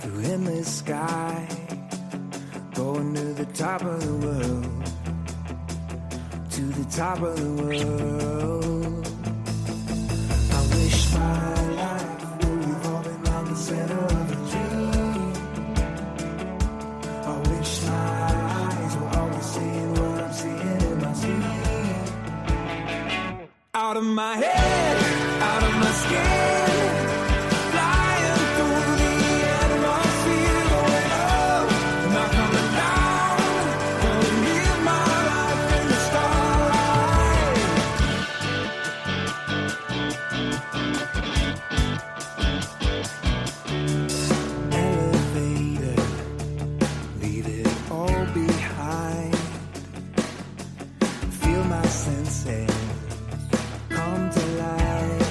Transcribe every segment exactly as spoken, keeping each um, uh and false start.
through endless sky, going to the top of the world, to the top of the world. I wish my life were revolving around the center of a dream. I wish my eyes were always seeing what I'm seeing in my dream. Out of my head, out of my skin, flying through the atmosphere, going up, not coming down, gonna live my life in the starlight. Elevator, leave it all behind. Feel my senses come to life.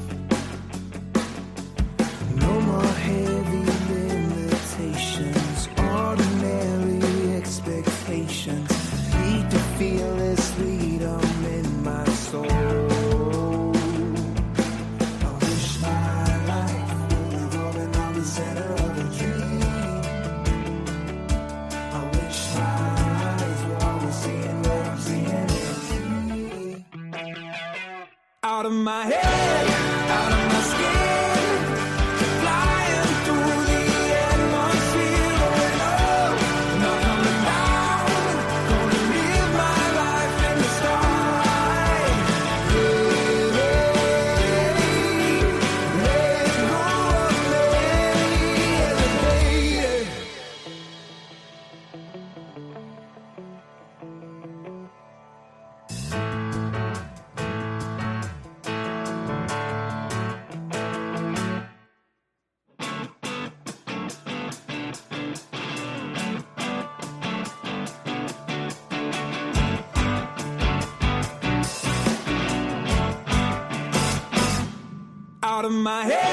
No more heavy limitations, ordinary expectations. Need to feel this freedom in my soul. I wish my life were revolving on the center of a dream. I wish my eyes were always seeing what I'm seeing. Out of my head, out of my skin, flying through the atmosphere, going up, not coming down, gonna live my life in the starlight. Yeah, let go of me, elevator. Out of my head.